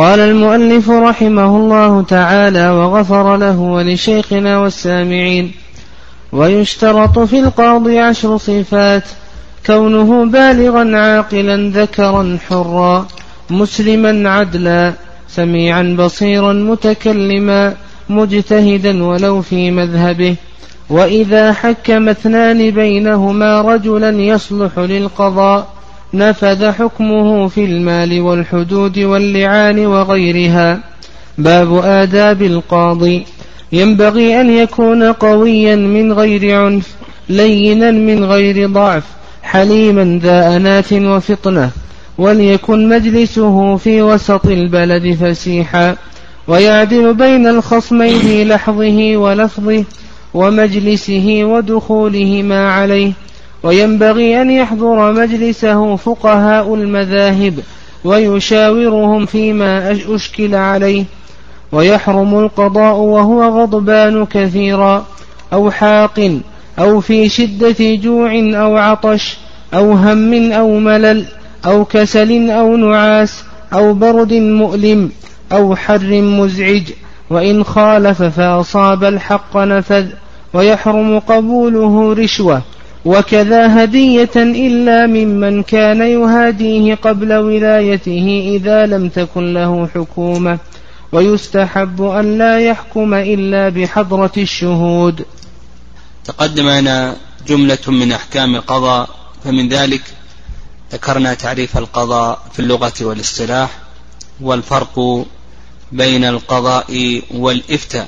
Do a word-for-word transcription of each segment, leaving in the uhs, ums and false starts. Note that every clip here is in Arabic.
قال المؤلف رحمه الله تعالى وغفر له ولشيخنا والسامعين: ويشترط في القاضي عشر صفات: كونه بالغا عاقلا ذكرا حرا مسلما عدلا سميعا بصيرا متكلما مجتهدا ولو في مذهبه، وإذا حكم اثنان بينهما رجلا يصلح للقضاء نفذ حكمه في المال والحدود واللعان وغيرها. باب آداب القاضي: ينبغي أن يكون قويا من غير عنف، لينا من غير ضعف، حليما ذا أنات وفطنة، وليكن مجلسه في وسط البلد فسيحا، ويعدل بين الخصمين لحظه ولفظه ومجلسه ودخولهما عليه. وينبغي أن يحضر مجلسه فقهاء المذاهب ويشاورهم فيما أشكل عليه. ويحرم القضاء وهو غضبان كثيرا أو حاق أو في شدة جوع أو عطش أو هم أو ملل أو كسل أو نعاس أو برد مؤلم أو حر مزعج، وإن خالف فأصاب الحق نفذ. ويحرم قبوله رشوة وكذا هدية إلا ممن كان يهاديه قبل ولايته إذا لم تكن له حكومة. ويستحب أن لا يحكم إلا بحضرة الشهود. تقدم لنا جملة من أحكام القضاء، فمن ذلك ذكرنا تعريف القضاء في اللغة والاصطلاح، والفرق بين القضاء والإفتاء،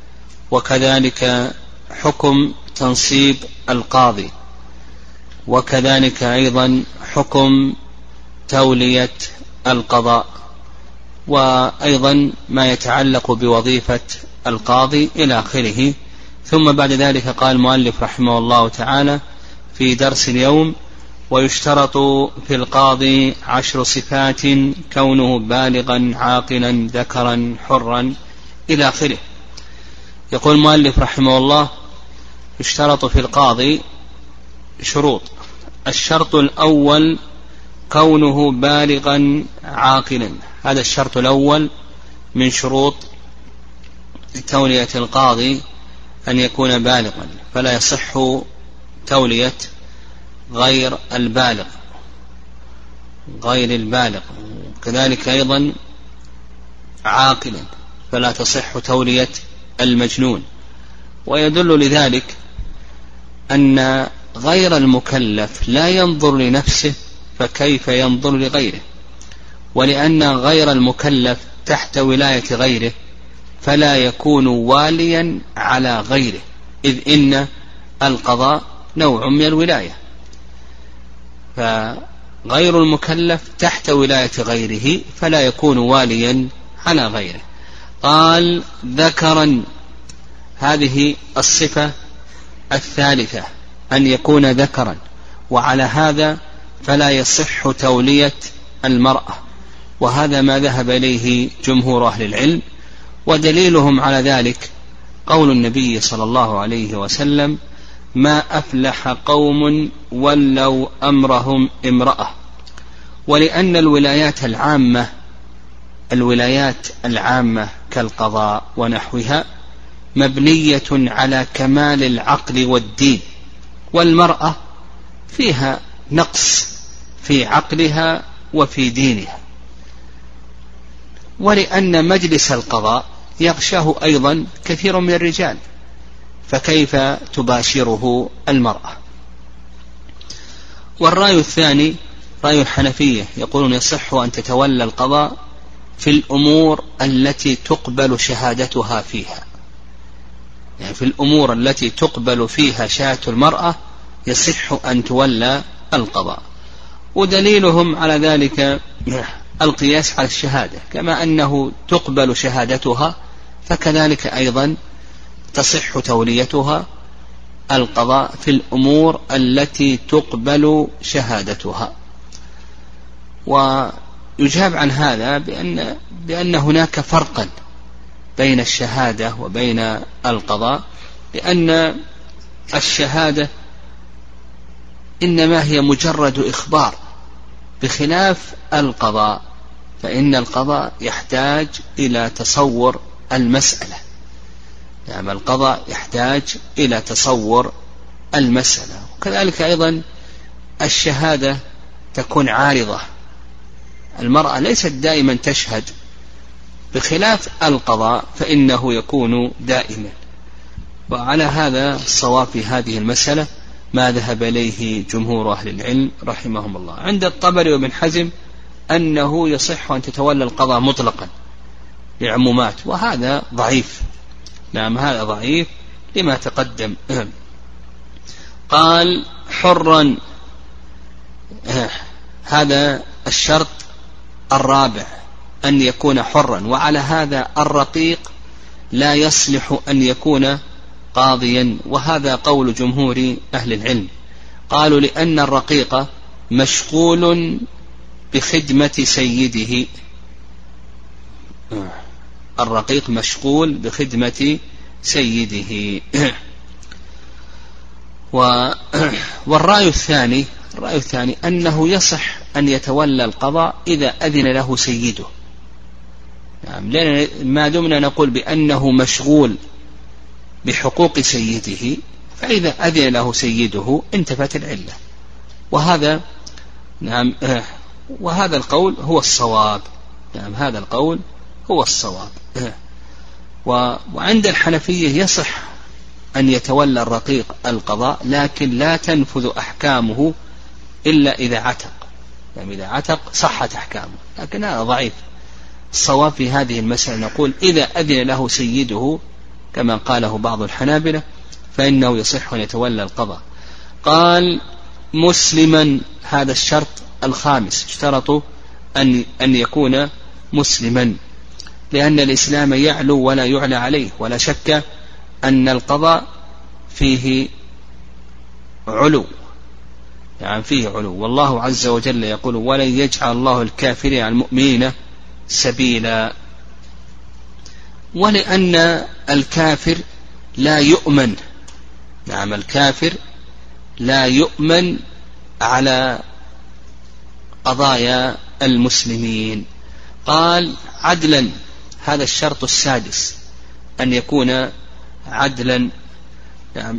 وكذلك حكم تنصيب القاضي، وكذلك أيضا حكم تولية القضاء، وأيضا ما يتعلق بوظيفة القاضي إلى آخره. ثم بعد ذلك قال المؤلف رحمه الله تعالى في درس اليوم: ويشترط في القاضي عشر صفات: كونه بالغا عاقلا ذكرا حرا إلى آخره. يقول المؤلف رحمه الله: يشترط في القاضي شروط. الشرط الأول كونه بالغا عاقلا، هذا الشرط الأول من شروط تولية القاضي، أن يكون بالغا، فلا يصح تولية غير البالغ غير البالغ كذلك أيضا عاقلا، فلا تصح تولية المجنون. ويدل لذلك أن غير المكلف لا ينظر لنفسه، فكيف ينظر لغيره؟ ولأن غير المكلف تحت ولاية غيره فلا يكون واليا على غيره، إذ إن القضاء نوع من الولاية، فغير المكلف تحت ولاية غيره فلا يكون واليا على غيره. قال ذكرا، هذه الصفة الثالثة، أن يكون ذكرا، وعلى هذا فلا يصح تولية المرأة، وهذا ما ذهب إليه جمهور أهل العلم. ودليلهم على ذلك قول النبي صلى الله عليه وسلم: ما أفلح قوم ولوا أمرهم امرأة. ولأن الولايات العامة الولايات العامة كالقضاء ونحوها مبنية على كمال العقل والدين، والمرأة فيها نقص في عقلها وفي دينها. ولأن مجلس القضاء يغشاه أيضا كثير من الرجال، فكيف تباشره المرأة؟ والرأي الثاني رأي الحنفية، يقولون يصح أن تتولى القضاء في الأمور التي تقبل شهادتها فيها، يعني في الأمور التي تقبل فيها شهادة المرأة يصح أن تولى القضاء. ودليلهم على ذلك القياس على الشهادة، كما أنه تقبل شهادتها فكذلك أيضا تصح توليتها القضاء في الأمور التي تقبل شهادتها. ويجاب عن هذا بأن, بأن هناك فرقا بين الشهادة وبين القضاء، لأن الشهادة إنما هي مجرد إخبار، بخلاف القضاء فإن القضاء يحتاج إلى تصور المسألة. يعني القضاء يحتاج إلى تصور المسألة. وكذلك أيضا الشهادة تكون عارضة، المرأة ليست دائما تشهد، بخلاف القضاء فإنه يكون دائما. وعلى هذا الصواب في هذه المسألة ما ذهب إليه جمهور أهل العلم رحمهم الله. عند الطبري وابن حزم أنه يصح أن تتولى القضاء مطلقا لعمومات، وهذا ضعيف. نعم هذا ضعيف لما تقدم. قال حرا، هذا الشرط الرابع أن يكون حرا، وعلى هذا الرقيق لا يصلح أن يكون قاضيا، وهذا قول جمهور أهل العلم. قالوا لأن الرقيق مشغول بخدمة سيده، الرقيق مشغول بخدمة سيده. والرأي الثاني الرأي الثاني أنه يصح أن يتولى القضاء إذا أذن له سيده، يعني لأن ما دمنا نقول بأنه مشغول بحقوق سيده، فإذا أذن له سيده انتفت العلة. وهذا نعم وهذا القول هو الصواب. نعم هذا القول هو الصواب. وعند الحنفية يصح أن يتولى الرقيق القضاء، لكن لا تنفذ أحكامه إلا إذا عتق. يعني إذا عتق صحت أحكامه، لكن هذا ضعيف. الصواب في هذه المسألة نقول إذا أذن له سيده كما قاله بعض الحنابلة فإنه يصح أن يتولى القضاء. قال مسلما، هذا الشرط الخامس، اشترطوا أن أن يكون مسلما، لأن الإسلام يعلو ولا يعلى عليه، ولا شك أن القضاء فيه علو، يعني فيه علو. والله عز وجل يقول ولن يجعل الله الكافرين على المؤمنين سبيلا. ولأن الكافر لا يؤمن، نعم الكافر لا يؤمن على قضايا المسلمين. قال عدلا، هذا الشرط السادس أن يكون عدلا. نعم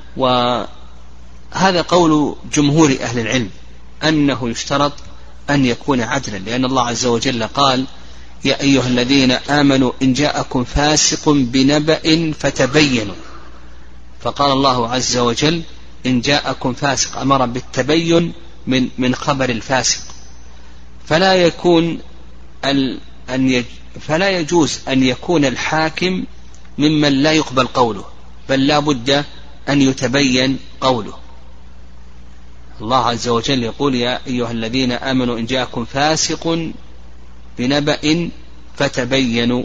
وهذا قول جمهور أهل العلم أنه يشترط أن يكون عدلا، لأن الله عز وجل قال يا أيها الذين آمنوا إن جاءكم فاسق بنبأ فتبينوا، فقال الله عز وجل إن جاءكم فاسق، أمر بالتبين من من خبر الفاسق. فلا يكون ال أن يج فلا يجوز أن يكون الحاكم ممن لا يقبل قوله، بل لا بد أن يتبين قوله. الله عز وجل يقول يا أيها الذين آمنوا إن جاءكم فاسق بنبأ فتبينوا،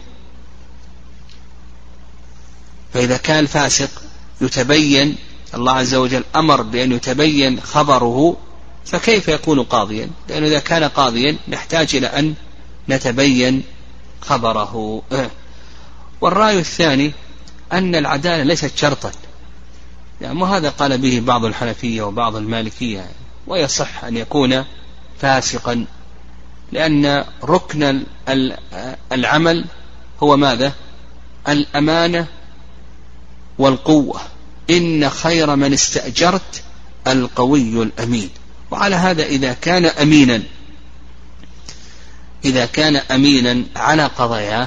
فإذا كان الفاسق يتبين، الله عز وجل أمر بأن يتبين خبره، فكيف يكون قاضيا؟ لأنه إذا كان قاضيا نحتاج إلى أن نتبين خبره. والرأي الثاني أن العدالة ليست شرطا، يعني وهذا قال به بعض الحنفية وبعض المالكية، ويصح أن يكون فاسقا، لأن ركن العمل هو ماذا؟ الأمانة والقوة، إن خير من استأجرت القوي الأمين. وعلى هذا إذا كان أمينا إذا كان أمينا على قضاياه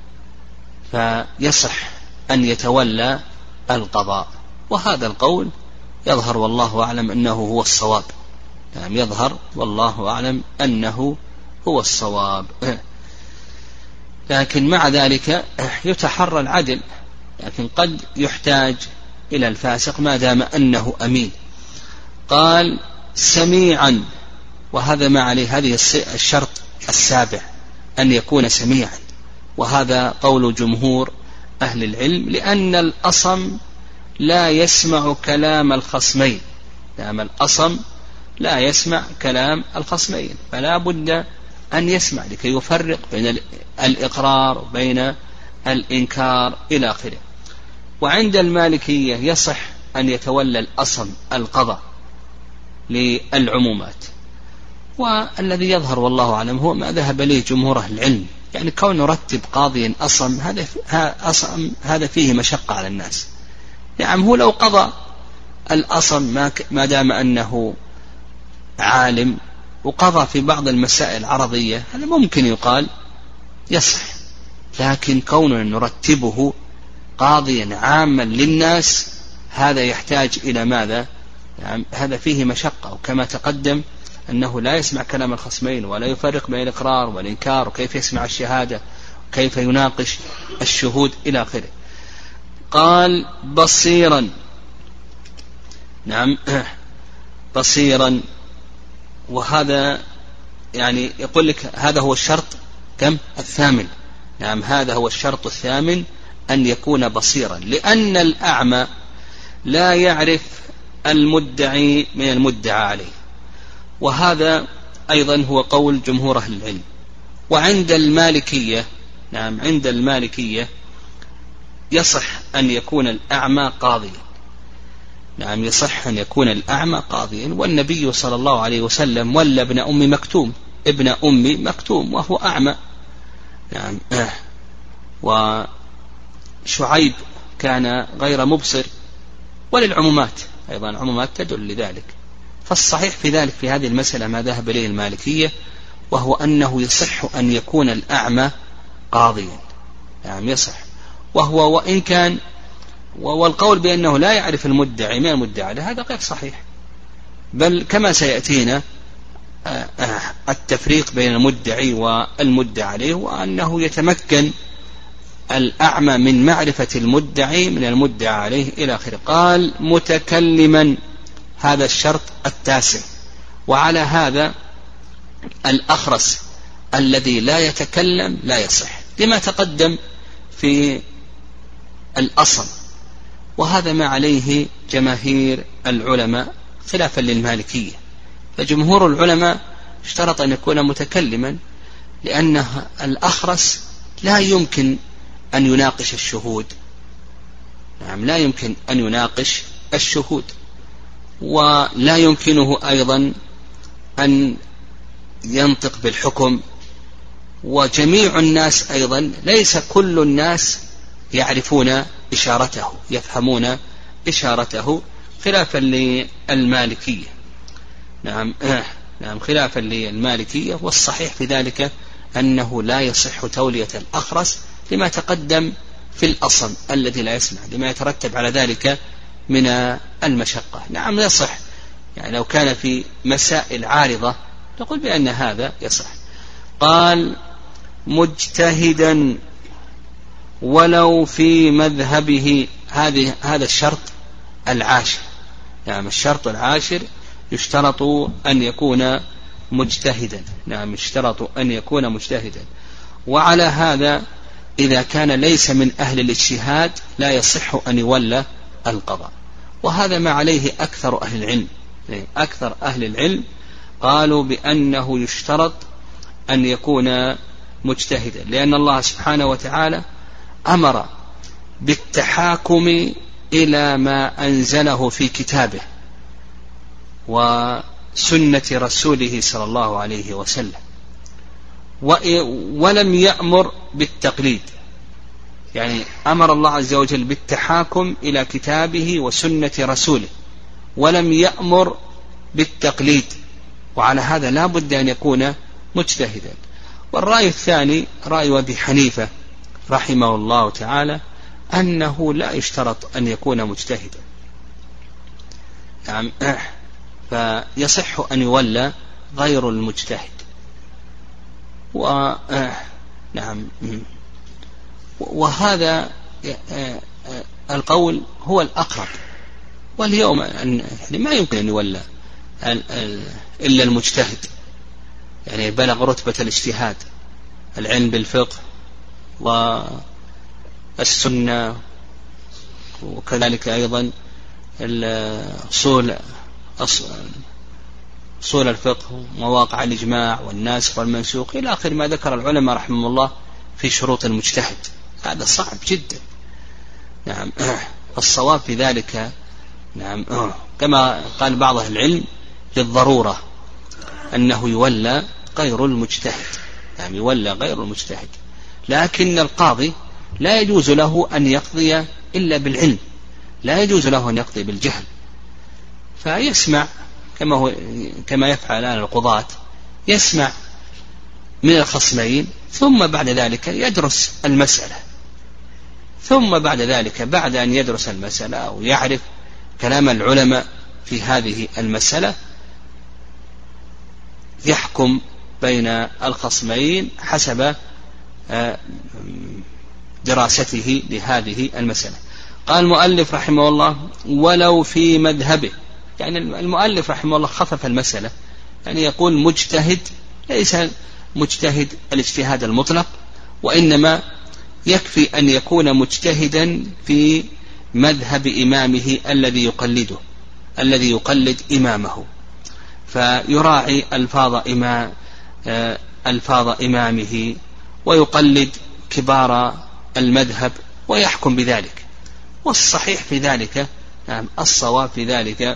فيصح أن يتولى القضاء. وهذا القول يظهر والله أعلم أنه هو الصواب، يعني يظهر والله أعلم أنه هو الصواب. لكن مع ذلك يتحرى العدل، لكن قد يحتاج إلى الفاسق ما دام أنه أمين. قال سميعا، وهذا ما عليه هذه الشرط السابع أن يكون سميعا، وهذا قول جمهور أهل العلم، لأن الأصم لا يسمع كلام الخصمين، نعم الأصم لا يسمع كلام الخصمين، فلا بد أن يسمع لكي يفرق بين الإقرار وبين الإنكار إلى آخره. وعند المالكية يصح أن يتولى الأصم القضاء للعمومات، والذي يظهر والله أعلم هو ما ذهب إليه جمهور أهل العلم، يعني كون نرتب قاضيا أصم هذا أصم هذا فيه مشقة على الناس. نعم هو لو قضى الأصم ما دام أنه عالم وقضى في بعض المسائل العرضية هذا ممكن يقال يصح، لكن كوننا نرتبه قاضيا عاما للناس هذا يحتاج إلى ماذا؟ يعني هذا فيه مشقة، وكما تقدم أنه لا يسمع كلام الخصمين ولا يفرق بين الإقرار والإنكار، وكيف يسمع الشهادة وكيف يناقش الشهود إلى آخره. قال بصيرا، نعم بصيرا، وهذا يعني يقول لك هذا هو الشرط كم؟ الثامن. نعم هذا هو الشرط الثامن أن يكون بصيرا، لأن الأعمى لا يعرف المدعي من المدعى عليه، وهذا أيضا هو قول جمهور أهل العلم. وعند المالكية، نعم عند المالكية يصح أن يكون الأعمى قاضيا، نعم يصح أن يكون الأعمى قاضيا، والنبي صلى الله عليه وسلم ولى ابن أم مكتوم ابن أم مكتوم وهو أعمى. نعم وشعيب كان غير مبصر، وللعمومات أيضا عمومات تدل لذلك. فالصحيح في ذلك في هذه المسألة ما ذهب إليه المالكية، وهو أنه يصح أن يكون الأعمى قاضيا، نعم يصح. وهو وإن كان والقول بأنه لا يعرف المدعي من المدعى هذا غير صحيح، بل كما سيأتينا التفريق بين المدعي والمدعى عليه، وأنه يتمكن الأعمى من معرفة المدعي من المدعى عليه إلى آخره. قال متكلما، هذا الشرط التاسع. وعلى هذا الأخرس الذي لا يتكلم لا يصح، لما تقدم في الأصل، وهذا ما عليه جماهير العلماء خلافا للمالكية. فجمهور العلماء اشترط أن يكون متكلما، لأن الأخرس لا يمكن أن يناقش الشهود، نعم لا يمكن أن يناقش الشهود، ولا يمكنه أيضا أن ينطق بالحكم. وجميع الناس أيضا ليس كل الناس يعرفون إشارته يفهمون إشارته، خلافا للمالكية. نعم نعم خلافا للمالكية. والصحيح في ذلك أنه لا يصح تولية الأخرس لما تقدم في الأصل الذي لا يسمع، لما يترتب على ذلك من المشقة. نعم يصح، يعني لو كان في مسائل عارضة نقول بأن هذا يصح. قال مجتهدا ولو في مذهبه، هذه هذا الشرط العاشر. نعم الشرط العاشر يشترط أن يكون مجتهدا، نعم يشترط أن يكون مجتهدا. وعلى هذا إذا كان ليس من أهل الاجتهاد لا يصح أن يولى القضاء، وهذا ما عليه أكثر أهل العلم. أكثر أهل العلم قالوا بأنه يشترط أن يكون مجتهدا، لأن الله سبحانه وتعالى أمر بالتحاكم إلى ما أنزله في كتابه وسنة رسوله صلى الله عليه وسلم، ولم يأمر بالتقليد. يعني أمر الله عز وجل بالتحاكم إلى كتابه وسنة رسوله، ولم يأمر بالتقليد، وعلى هذا لا بد أن يكون مجتهدا. والرأي الثاني رأي أبي حنيفة رحمه الله تعالى أنه لا يشترط أن يكون مجتهدا، نعم فيصح أن يولى غير المجتهد. و نعم وهذا القول هو الأقرب. واليوم ما يمكن أن يولى إلا المجتهد، يعني بلغ رتبة الاجتهاد، العلم بالفقه والسنة، وكذلك أيضا أصول أصول الفقه ومواقع الإجماع والناسخ والمنسوخ إلى آخر ما ذكر العلماء رحمه الله في شروط المجتهد. هذا صعب جدا. نعم الصواب في ذلك نعم كما قال بعض أهل العلم للضرورة، أنه يولى غير المجتهد، يعني يولى غير المجتهد. لكن القاضي لا يجوز له أن يقضي إلا بالعلم، لا يجوز له أن يقضي بالجهل، فيسمع كما هو كما يفعل الآن القضاة، يسمع من الخصمين ثم بعد ذلك يدرس المسألة، ثم بعد ذلك بعد أن يدرس المسألة أو يعرف كلام العلماء في هذه المسألة يحكم بين الخصمين حسب دراسته لهذه المسألة. قال المؤلف رحمه الله ولو في مذهبه، يعني المؤلف رحمه الله خفف المسألة، يعني يقول مجتهد ليس مجتهد الاجتهاد المطلق، وإنما يكفي أن يكون مجتهدا في مذهب إمامه الذي يقلده، الذي يقلد إمامه، فيراعي ألفاظ إمام ألفاظ إمامه ويقلد كبار المذهب ويحكم بذلك. والصحيح في ذلك، نعم الصواب في ذلك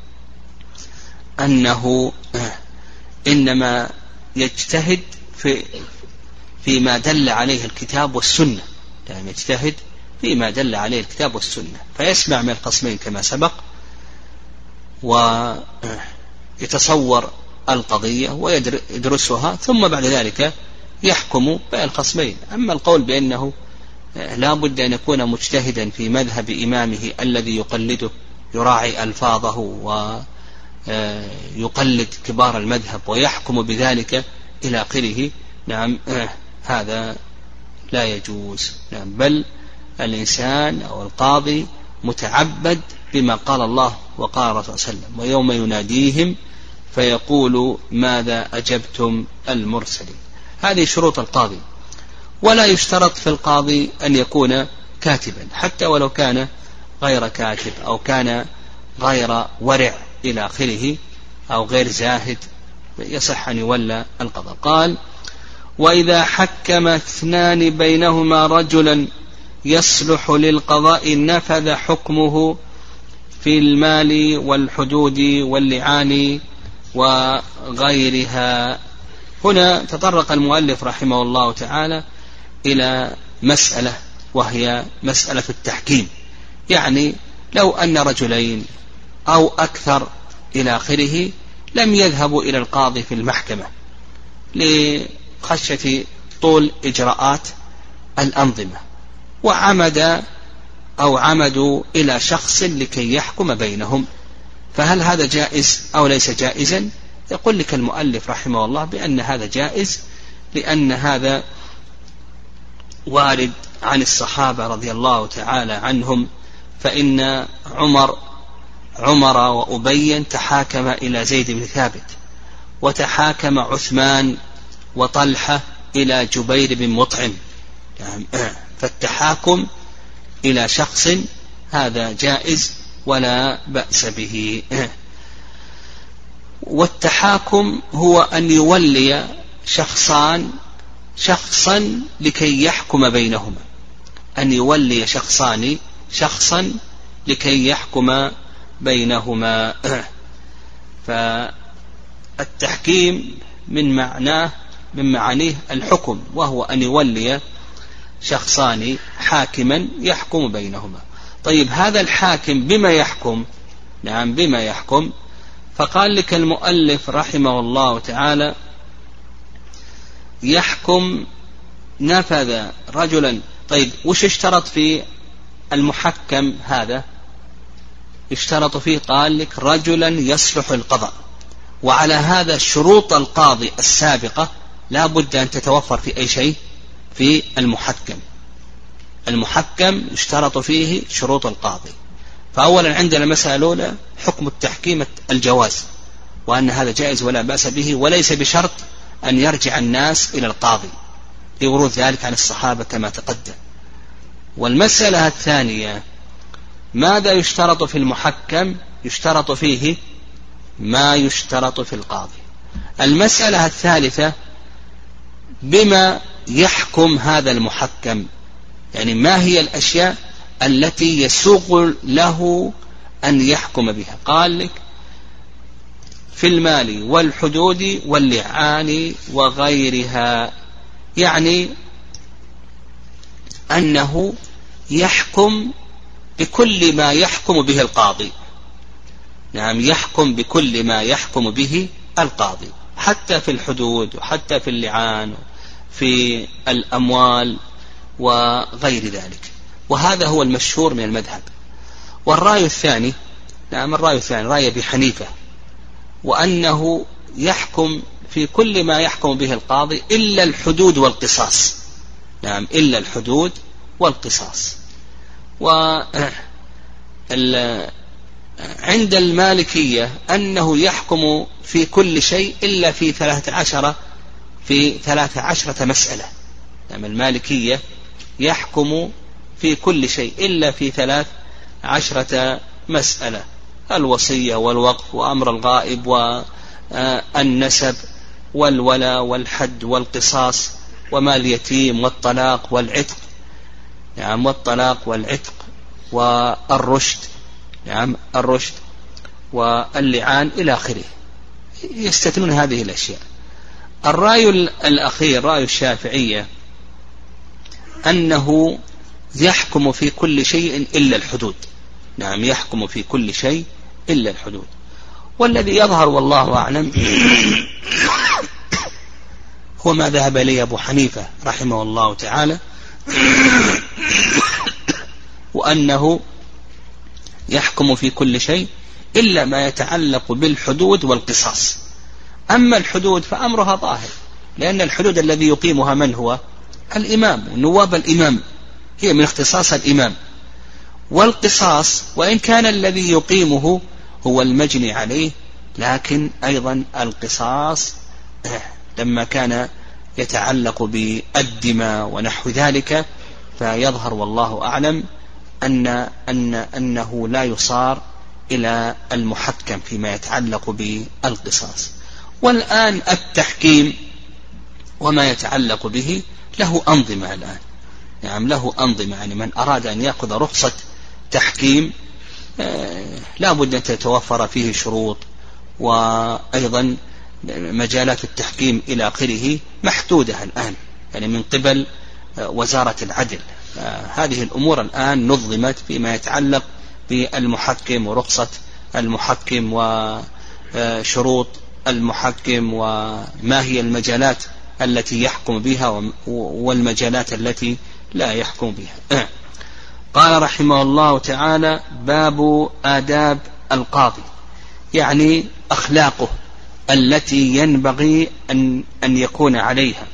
أنه إنما يجتهد في فيما دل عليه الكتاب والسنة، يعني يجتهد فيما دل عليه الكتاب والسنة، فيسمع من الخصمين كما سبق ويتصور القضية ويدرسها، ثم بعد ذلك يحكم بين الخصمين. أما القول بأنه لا بد أن يكون مجتهدا في مذهب إمامه الذي يقلده، يراعي ألفاظه ويقلد كبار المذهب ويحكم بذلك إلى آخره، نعم هذا لا يجوز. نعم بل الإنسان أو القاضي متعبد بما قال الله وقال الرسول صلى الله عليه وسلم، ويوم يناديهم فيقول ماذا أجبتم المرسلين. هذه شروط القاضي. ولا يشترط في القاضي أن يكون كاتبا، حتى ولو كان غير كاتب أو كان غير ورع إلى آخره أو غير زاهد، يصح أن يولى القضاء. قال وإذا حكم اثنان بينهما رجلا يصلح للقضاء نفذ حكمه في المال والحدود واللعان وغيرها. هنا تطرق المؤلف رحمه الله تعالى إلى مسألة، وهي مسألة التحكيم، يعني لو أن رجلين أو أكثر إلى آخره لم يذهبوا إلى القاضي في المحكمة لخشية طول إجراءات الأنظمة، وعمد أو عمدوا إلى شخص لكي يحكم بينهم، فهل هذا جائز أو ليس جائزا؟ يقول لك المؤلف رحمه الله بأن هذا جائز، لأن هذا وارد عن الصحابة رضي الله تعالى عنهم، فإن عمر عمر وأبي تحاكم إلى زيد بن ثابت، وتحاكم عثمان وطلحة إلى جبير بن مطعم، يعني فالتحاكم إلى شخص هذا جائز ولا بأس به. والتحاكم هو أن يولي شخصان شخصا لكي يحكم بينهما، أن يولي شخصان شخصا لكي يحكم بينهما. فالتحكيم من معناه من معانيه الحكم، وهو أن يولي شخصان حاكما يحكم بينهما. طيب هذا الحاكم بما يحكم؟ نعم بما يحكم. فقال لك المؤلف رحمه الله تعالى يحكم نفذ رجلا. طيب وش اشترط في المحكم هذا؟ اشترط فيه قال لك رجلا يصلح القضاء، وعلى هذا شروط القاضي السابقة لا بد أن تتوفر في أي شيء في المحكم. المحكم اشترط فيه شروط القاضي. فأولا عندنا المسألة الأولى حكم التحكيم الجواز، وأن هذا جائز ولا بأس به، وليس بشرط أن يرجع الناس إلى القاضي لورود ذلك عن الصحابة كما تقدم. والمسألة الثانية ماذا يشترط في المحكم؟ يشترط فيه ما يشترط في القاضي. المسألة الثالثة بما يحكم هذا المحكم، يعني ما هي الأشياء التي يسوغ له أن يحكم بها. قال لك في المال والحدود واللعان وغيرها، يعني أنه يحكم بكل ما يحكم به القاضي. نعم، يحكم بكل ما يحكم به القاضي، حتى في الحدود وحتى في اللعان في الأموال وغير ذلك. وهذا هو المشهور من المذهب. والرأي الثاني، نعم الرأي الثاني رأي أبي حنيفة، وأنه يحكم في كل ما يحكم به القاضي إلا الحدود والقصاص. نعم، إلا الحدود والقصاص. وعند المالكية أنه يحكم في كل شيء إلا في ثلاثة عشر في ثلاثة عشرة مسألة. نعم، المالكية يحكم في كل شيء إلا في ثلاث عشرة مسألة: الوصية والوقف وأمر الغائب والنسب والولا والحد والقصاص ومال اليتيم والطلاق والعتق. نعم، والطلاق والعتق والرشد. نعم، الرشد واللعان إلى آخره، يستثنون هذه الأشياء. الرأي الأخير رأي الشافعية أنه يحكم في كل شيء إلا الحدود. نعم، يحكم في كل شيء إلا الحدود. والذي يظهر والله أعلم هو ما ذهب إليه أبو حنيفة رحمه الله تعالى، وأنه يحكم في كل شيء إلا ما يتعلق بالحدود والقصاص. أما الحدود فأمرها ظاهر، لأن الحدود الذي يقيمها من هو؟ الإمام ونواب الإمام، هي من اختصاص الإمام. والقصاص وإن كان الذي يقيمه هو المجني عليه، لكن أيضا القصاص لما كان يتعلق بالدماء ونحو ذلك فيظهر والله أعلم أن أن أنه لا يصار إلى المحكم فيما يتعلق بالقصاص. والآن التحكيم وما يتعلق به له أنظمة الآن. يعني له أنظمة، يعني من أراد أن يأخذ رخصة تحكيم لا بد أن تتوفر فيه شروط، وأيضا مجالات التحكيم إلى آخره محدودة الآن، يعني من قبل وزارة العدل. هذه الأمور الآن نظمت فيما يتعلق بالمحكم ورخصة المحكم وشروط المحكم وما هي المجالات التي يحكم بها والمجالات التي لا يحكم بها. قال رحمه الله تعالى: باب آداب القاضي، يعني أخلاقه التي ينبغي أن, أن يكون عليها.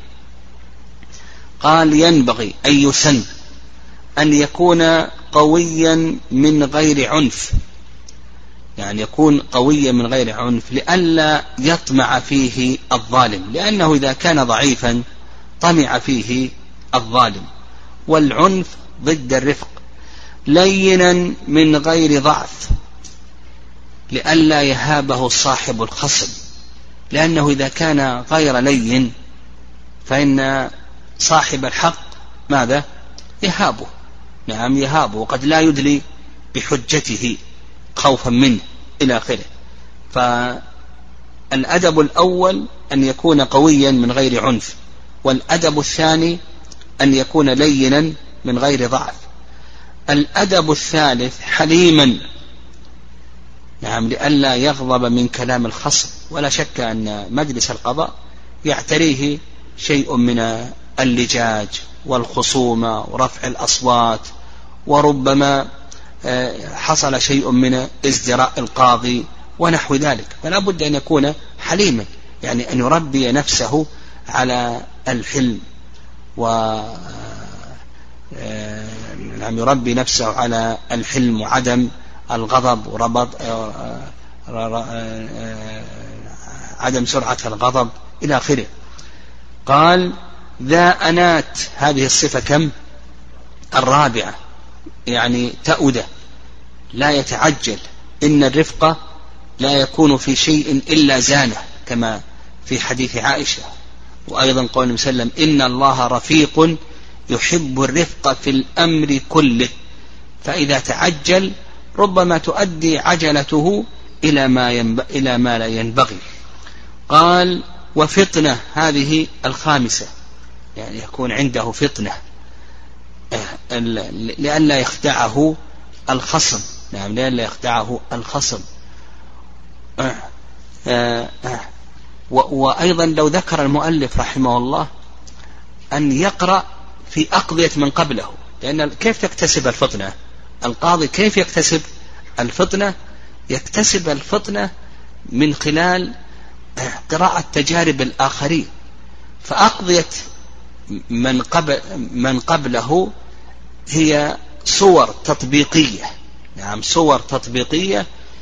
قال: ينبغي أن يسن أن يكون قويا من غير عنف، يعني يكون قويا من غير عنف لئلا يطمع فيه الظالم، لأنه إذا كان ضعيفا طمع فيه الظالم. والعنف ضد الرفق. لينا من غير ضعف لئلا يهابه صاحب الخصم، لأنه إذا كان غير لين فإن صاحب الحق ماذا؟ يهابه. نعم، يهابه، وقد لا يدلي بحجته خوفا منه إلى آخره. فالأدب الأول أن يكون قويا من غير عنف، والأدب الثاني أن يكون لينا من غير ضعف. الأدب الثالث حليما، نعم، لئلا يغضب من كلام الخصم. ولا شك أن مجلس القضاء يعتريه شيء من اللجاج والخصومة ورفع الأصوات، وربما حصل شيء من ازدراء القاضي ونحو ذلك، فلا بد أن يكون حليما، يعني أن يربي نفسه على الحلم، و نعم يربي نفسه على الحلم وعدم الغضب وربط عدم سرعة الغضب إلى آخره. قال: ذا أنات، هذه الصفة كم؟ الرابعة، يعني تأودة، لا يتعجل. إن الرفق لا يكون في شيء إلا زانه، كما في حديث عائشة. وأيضا قول النبي صلى الله عليه وسلم: إن الله رفيق يحب الرفق في الأمر كله، فإذا تعجل ربما تؤدي عجلته إلى ما, ينب... إلى ما لا ينبغي. قال وفطنة هذه الخامسة، يعني يكون عنده فطنة لئلا يخدعه الخصم. نعم، لئلا يخدعه الخصم. وأيضا لو ذكر المؤلف رحمه الله أن يقرأ في أقضية من قبله، لأن كيف تكتسب الفطنة؟ القاضي كيف يكتسب الفطنة؟ يكتسب الفطنة من خلال قراءة تجارب الآخرين. فأقضية من قبل من قبله هي صور تطبيقية، نعم صور تطبيقية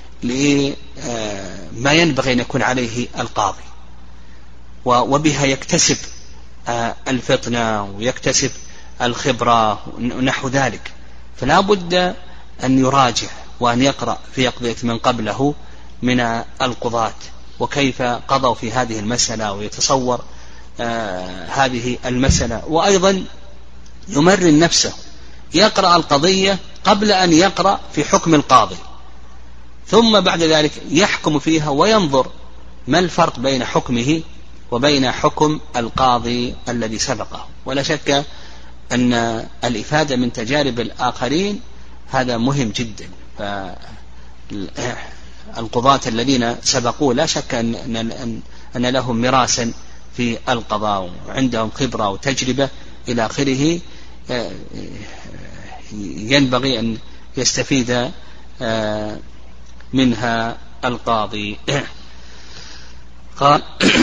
لما ينبغي أن يكون عليه القاضي، وبها يكتسب الفطنة ويكتسب الخبرة ونحو ذلك. فلا بد أن يراجع وأن يقرأ في أقضية من قبله من القضاة وكيف قضوا في هذه المسألة، ويتصور آه هذه المسألة. وأيضا يمرن نفسه يقرأ القضية قبل أن يقرأ في حكم القاضي، ثم بعد ذلك يحكم فيها وينظر ما الفرق بين حكمه وبين حكم القاضي الذي سبقه. ولا شك أن الإفادة من تجارب الآخرين هذا مهم جدا. فالقضاة الذين سبقوا لا شك أن, أن, أن لهم مراسا في القضاء وعندهم خبرة وتجربة إلى آخره، ينبغي أن يستفيد منها القاضي. قال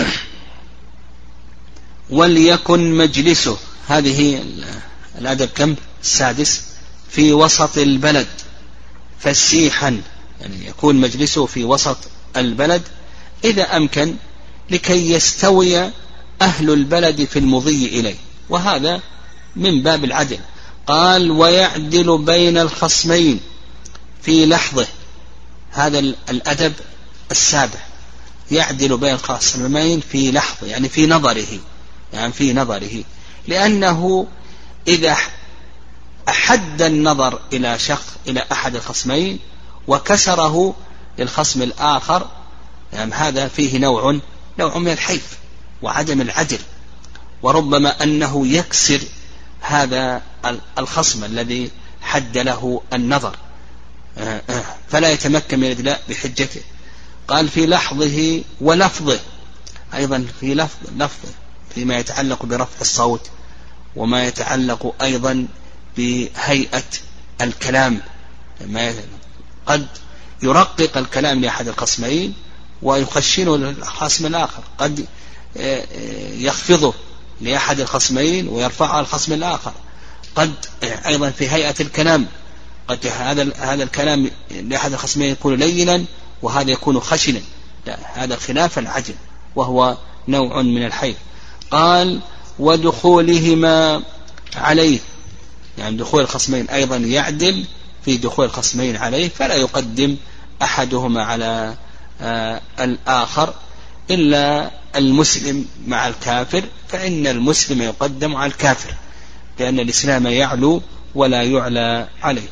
وليكن مجلسه، هذه الأدب كم؟ السادس، في وسط البلد فسيحا، يعني يكون مجلسه في وسط البلد إذا أمكن لكي يستوي أهل البلد في المضي إليه، وهذا من باب العدل. قال ويعدل بين الخصمين في لحظه، هذا الأدب السابع، يعدل بين الخصمين في لحظه، يعني في نظره، يعني في نظره لأنه إذا أحد النظر إلى شخص إلى أحد الخصمين وكسره للخصم الآخر، يعني هذا فيه نوع نوع من الحيف وعدم العدل، وربما أنه يكسر هذا الخصم الذي حد له النظر فلا يتمكن من الإدلاء بحجته. قال في لحظه ولفظه، أيضا في لفظ لفظه فيما يتعلق برفع الصوت، وما يتعلق أيضا بهيئة الكلام، قد يرقق الكلام لأحد الخصمين ويخشنه للخصم الآخر، قد يخفضه لأحد الخصمين ويرفعه الخصم الآخر، قد أيضا في هيئة الكلام، قد هذا هذا الكلام لأحد الخصمين يكون لينا وهذا يكون خشنا، لا، هذا خلاف العدل وهو نوع من الحيف. قال ودخولهما عليه، يعني دخول الخصمين أيضا يعدل في دخول الخصمين عليه، فلا يقدم أحدهما على آه الآخر، إلا المسلم مع الكافر، فإن المسلم يقدم على الكافر، لأن الإسلام يعلو ولا يعلى عليه.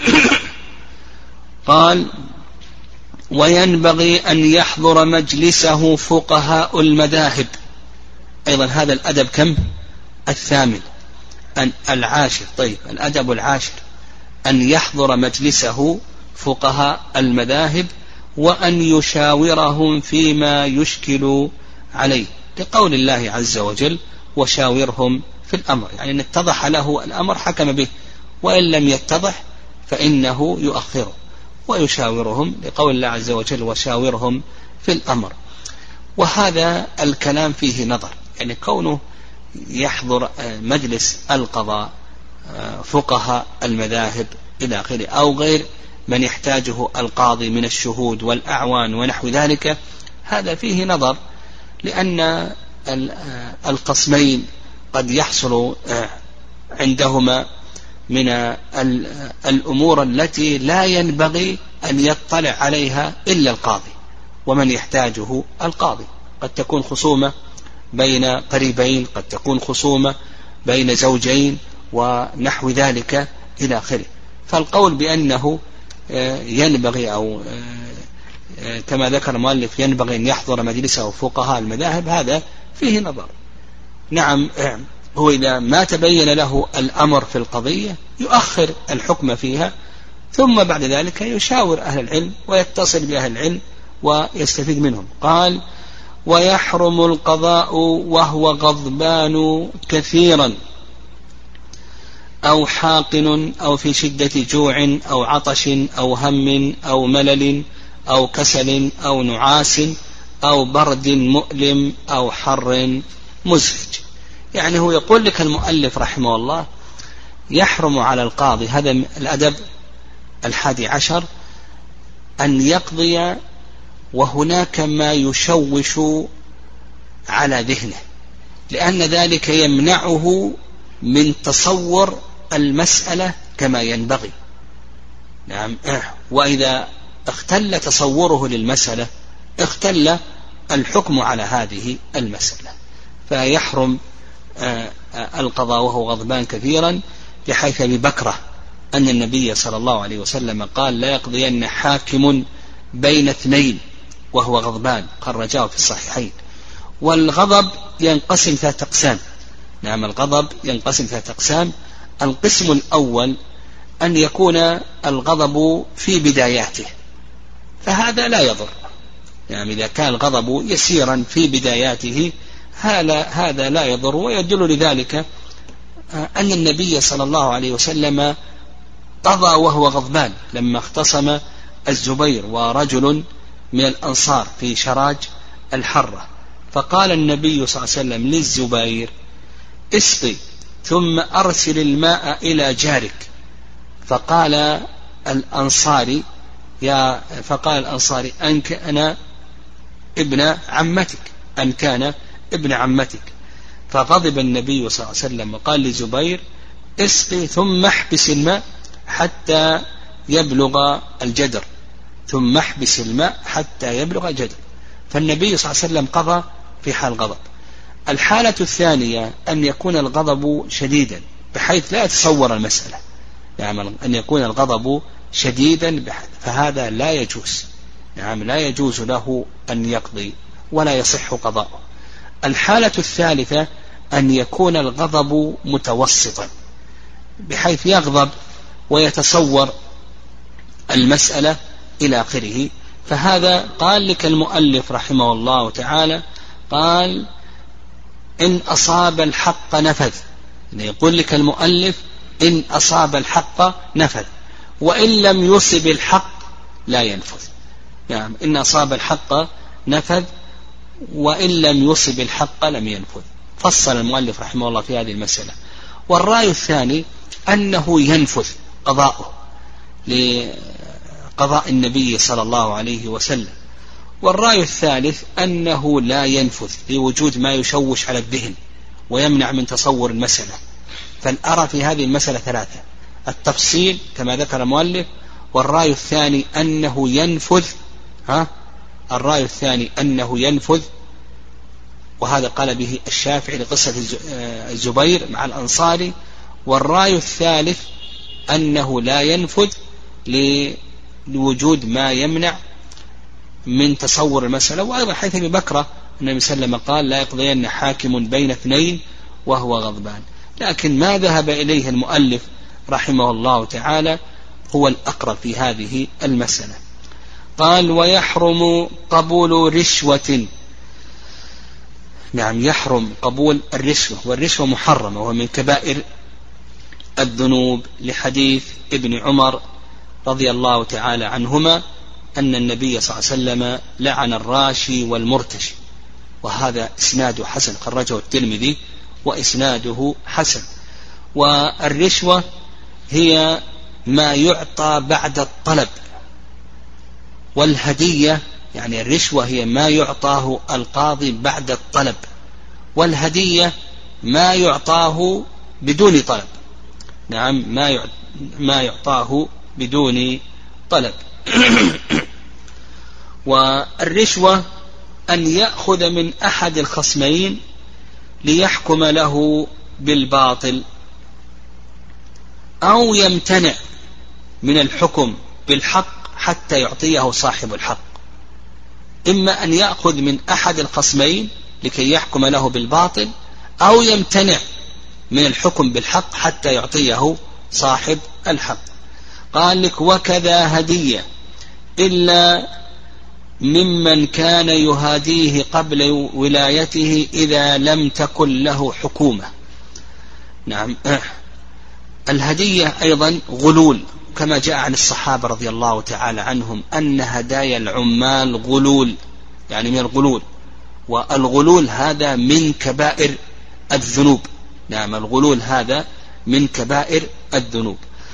قال وينبغي أن يحضر مجلسه فقهاء المذاهب، أيضا هذا الأدب كم؟ الثامن، أن العاشر. طيب الأدب العاشر أن يحضر مجلسه فقهاء المذاهب وأن يشاورهم فيما يشكل عليه، لقول الله عز وجل وشاورهم في الأمر، يعني أن اتضح له الأمر حكم به، وإن لم يتضح فإنه يؤخره ويشاورهم، لقول الله عز وجل وشاورهم في الأمر. وهذا الكلام فيه نظر، يعني كونه يحضر مجلس القضاء فقهاء المذاهب إلى آخره، أو غير من يحتاجه القاضي من الشهود والأعوان ونحو ذلك، هذا فيه نظر، لأن القسمين قد يحصل عندهما من الأمور التي لا ينبغي أن يطلع عليها إلا القاضي ومن يحتاجه القاضي. قد تكون خصومة بين قريبين، قد تكون خصومة بين زوجين ونحو ذلك إلى آخره. فالقول بأنه ينبغي أو كما ذكر المؤلف ينبغي أن يحضر مجلسه فقهاء المذاهب، هذا فيه نظر. نعم، هو إذا ما تبين له الأمر في القضية يؤخر الحكم فيها، ثم بعد ذلك يشاور أهل العلم ويتصل بأهل العلم ويستفيد منهم. قال: ويحرم القضاء وهو غضبان كثيرا أو حاقن أو في شدة جوع أو عطش أو هم أو ملل أو كسل أو نعاس أو برد مؤلم أو حر مزعج. يعني هو يقول لك المؤلف رحمه الله يحرم على القاضي، هذا الأدب الحادي عشر، أن يقضي وهناك ما يشوش على ذهنه، لأن ذلك يمنعه من تصور المسألة كما ينبغي. نعم، وإذا اختل تصوره للمسألة اختل الحكم على هذه المسألة. فيحرم القضاء وهو غضبان كثيرا، بحيث أبي بكرة أن النبي صلى الله عليه وسلم قال: لا يقضين حاكم بين اثنين وهو غضبان، خرجاه في الصحيحين. والغضب ينقسم ثلاثة أقسام. نعم، الغضب ينقسم ثلاثة أقسام. القسم الأول أن يكون الغضب في بداياته، فهذا لا يضر. يعني إذا كان الغضب يسيرا في بداياته هذا لا يضر. ويدل لذلك أن النبي صلى الله عليه وسلم قضى وهو غضبان لما اختصم الزبير ورجل من الأنصار في شراج الحرة، فقال النبي صلى الله عليه وسلم للزبير: اسقي ثم أرسل الماء إلى جارك. فقال الأنصاري يا فقال الأنصاري أن كان ابن عمتك أن كان ابن عمتك. فغضب النبي صلى الله عليه وسلم وقال لزبير: اسقي ثم احبس الماء حتى يبلغ الجدر ثم احبس الماء حتى يبلغ الجدر. فالنبي صلى الله عليه وسلم قضى في حال غضب. الحالة الثانية أن يكون الغضب شديدا بحيث لا يتصور المسألة، يعني أن يكون الغضب شديدا فهذا لا يجوز. يعني لا يجوز له أن يقضي ولا يصح قضاءه. الحالة الثالثة أن يكون الغضب متوسطا بحيث يغضب ويتصور المسألة إلى آخره. فهذا قال لك المؤلف رحمه الله تعالى، قال: إن أصاب الحق نفذ. يقول لك المؤلف إن أصاب الحق نفذ، وإن لم يصب الحق لا ينفذ. يعني إن أصاب الحق نفذ وإن لم يصب الحق لم ينفذ. فصل المؤلف رحمه الله في هذه المسألة. والرأي الثاني أنه ينفذ قضاؤه لقضاء النبي صلى الله عليه وسلم. والرأي الثالث أنه لا ينفذ لوجود ما يشوش على الذهن ويمنع من تصور المسألة. فالأرى في هذه المسألة ثلاثة: التفصيل كما ذكر المؤلف، والرأي الثاني أنه ينفذ ها الرأي الثاني أنه ينفذ وهذا قال به الشافعي لقصة الزبير مع الأنصاري. والرأي الثالث أنه لا ينفذ لوجود ما يمنع من تصور المسألة. وأيضا حيث أبي بكرة النبي صلى الله عليه وسلم قال: لا يقضين حاكم بين اثنين وهو غضبان. لكن ما ذهب إليه المؤلف رحمه الله تعالى هو الأقرب في هذه المسألة. قال: ويحرم قبول رشوة. نعم، يحرم قبول الرشوة، والرشوة محرمة وهو من كبائر الذنوب، لحديث ابن عمر رضي الله تعالى عنهما أن النبي صلى الله عليه وسلم لعن الراشي والمرتشي. وهذا إسناده حسن، خرجه الترمذي وإسناده حسن. والرشوة هي ما يعطى بعد الطلب، والهدية يعني الرشوة هي ما يعطاه القاضي بعد الطلب، والهدية ما يعطاه بدون طلب. نعم، ما ما يعطاه بدون طلب. والرشوة أن يأخذ من أحد الخصمين ليحكم له بالباطل، أو يمتنع من الحكم بالحق حتى يعطيه صاحب الحق. إما أن يأخذ من أحد الخصمين لكي يحكم له بالباطل، أو يمتنع من الحكم بالحق حتى يعطيه صاحب الحق. قال لك: وكذا هدية إلا ممن كان يهاديه قبل ولايته إذا لم تكن له حكومة. نعم، الهدية أيضا غلول، كما جاء عن الصحابة رضي الله تعالى عنهم أن هدايا العمال غلول، يعني من الغلول، والغلول هذا من كبائر الذنوب. نعم، الغلول هذا من كبائر الذنوب.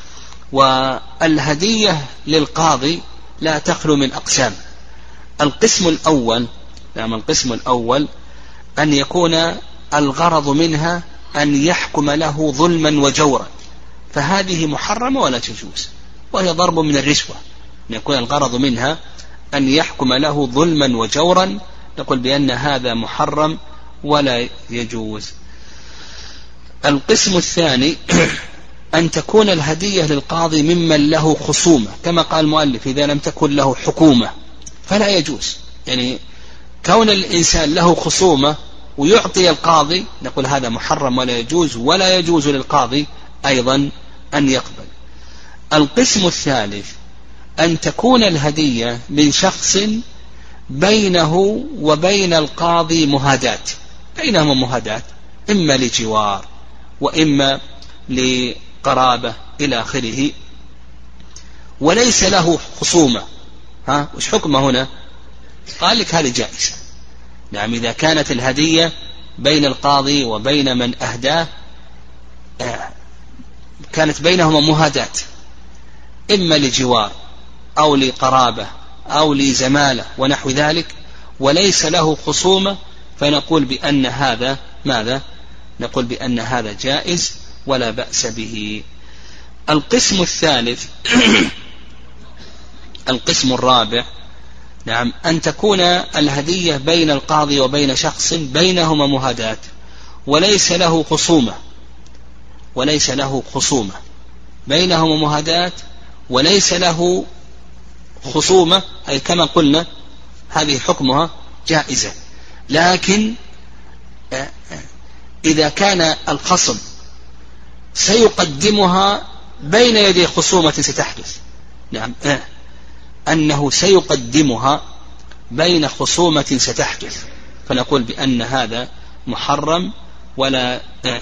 والهدية للقاضي لا تخلو من أقسام. القسم الأول نعم القسم الأول أن يكون الغرض منها أن يحكم له ظلما وجورا، فهذه محرمة ولا تجوز، وهي ضرب من الرشوة. أن يكون الغرض منها أن يحكم له ظلما وجورا، نقول بأن هذا محرم ولا يجوز. القسم الثاني أن تكون الهدية للقاضي ممن له خصومة، كما قال المؤلف: إذا لم تكن له حكومة فلا يجوز. يعني كون الإنسان له خصومة ويعطي القاضي، نقول هذا محرم ولا يجوز، ولا يجوز للقاضي أيضا أن يقبل. القسم الثالث أن تكون الهدية من شخص بينه وبين القاضي مهاداة، بينهما مهاداة، إما لجوار وإما لقرابة إلى آخره، وليس له خصومة. ها وش حكمه هنا؟ قال لك هذه جائزة. نعم، إذا كانت الهدية بين القاضي وبين من أهداه كانت بينهما مهاداة، إما لجوار أو لقرابة أو لزمالة ونحو ذلك، وليس له خصومة، فنقول بأن هذا ماذا؟ نقول بأن هذا جائز ولا بأس به. القسم الثالث القسم الرابع نعم أن تكون الهدية بين القاضي وبين شخص بينهما مهاداة وليس له خصومة وليس له خصومة بينهما مهاداة وليس له خصومة، أي كما قلنا هذه حكمها جائزة. لكن إذا كان الخصم سيقدمها بين يدي خصومة ستحدث، نعم أنه سيقدمها بين خصومة ستحدث، فنقول بأن هذا محرم ولا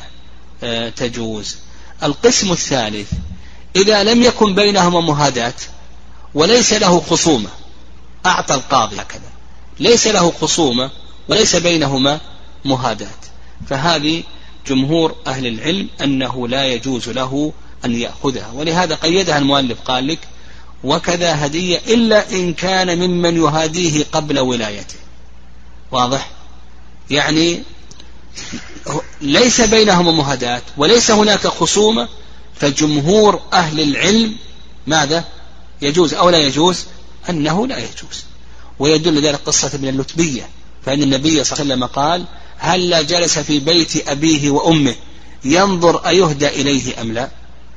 تجوز. القسم الثالث إذا لم يكن بينهما مهاداة وليس له خصومة، أعطى القاضي هكذا، ليس له خصومة وليس بينهما مهاداة، فهذه جمهور أهل العلم أنه لا يجوز له أن يأخذها، ولهذا قيدها المؤلف قال لك: وكذا هدية إلا إن كان ممن يهاديه قبل ولايته. واضح؟ يعني ليس بينهما مهاداة وليس هناك خصومة، فجمهور أهل العلم ماذا؟ يجوز أو لا يجوز؟ أنه لا يجوز. ويدل ذلك قصة ابن اللتبية، فإن النبي صلى الله عليه وسلم قال: هل جلس في بيت أبيه وأمه ينظر أيهدى إليه أم لا؟